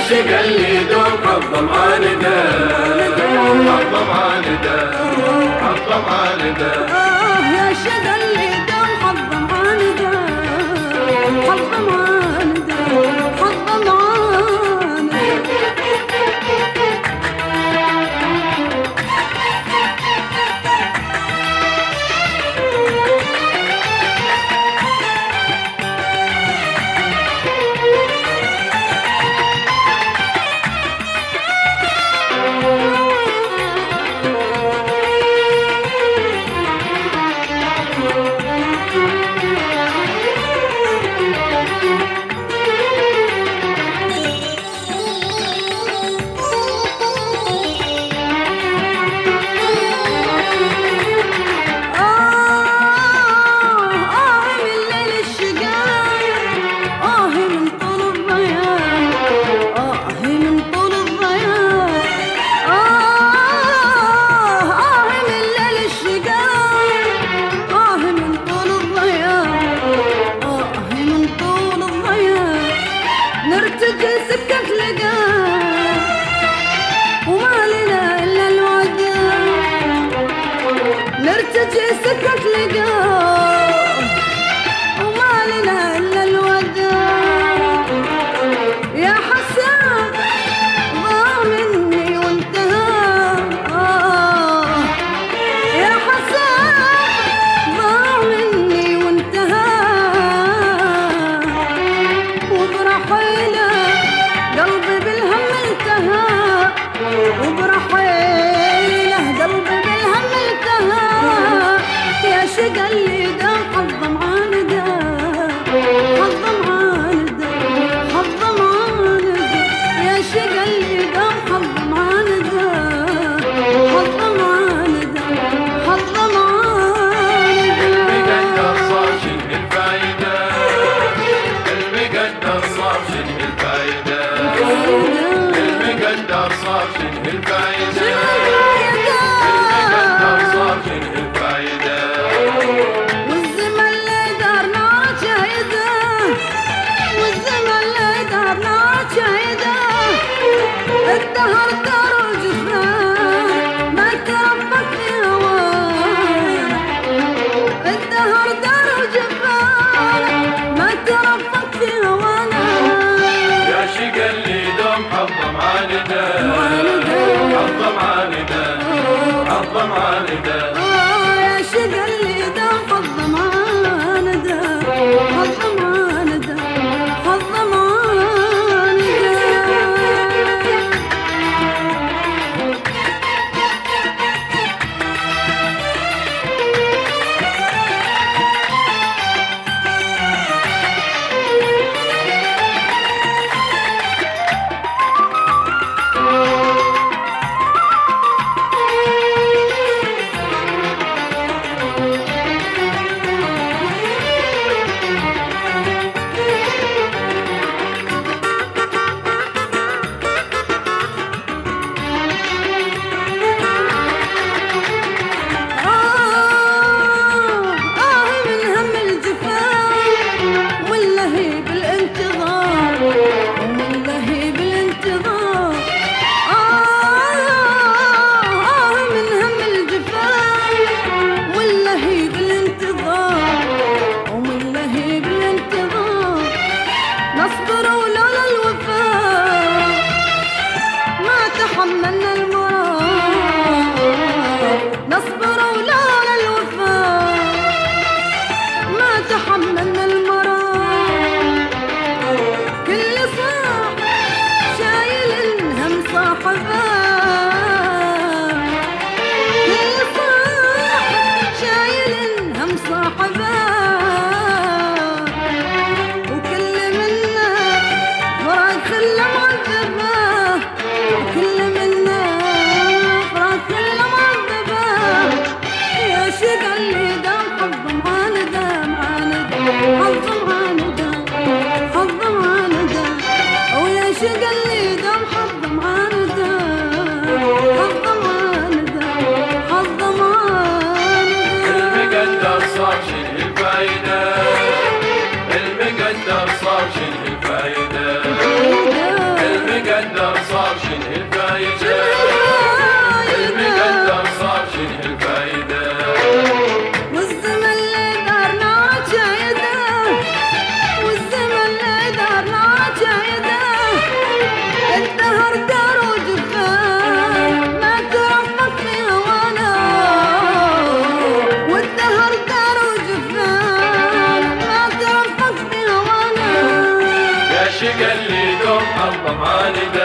شقا اللي دوم حظم عانده حظم عانده حظم عانده يا شقا اللي دوم حظم عانده حظم عانده حظم عانده نرتجي سكة لقاء وما لنا إلا الوداع نرتجي سكة لقاء وما لنا إلا الوداع يا حسان ضاع مني وانتهى يا حسان ضاع مني وانتهى وبرحيله قلبي بالهم انتهى وبرحيله قلبي بالهم انتهى يا شقا اللي دام حظم عانده حظم عانده حظم عانده يا شقا اللي دام حظم عانده حظم عانده حظم عانده المقدر صار شنه الفايده المقدر صار شنه الفايده المقدر صار شنه الفايده المقدر صار شنه الفايده والزمن اللي دارنا شايده والزمن اللي دارنا شايده الدهر دار وجفنا ما تربك في هوانا الدهر دار وجفنا ما تربك في هوانا يا شقا اللي دوم حظم عانده حظم عانده حظم عانده يا شقا اللي دام حظم عانده حظم عانده حظم عانده حظ معانده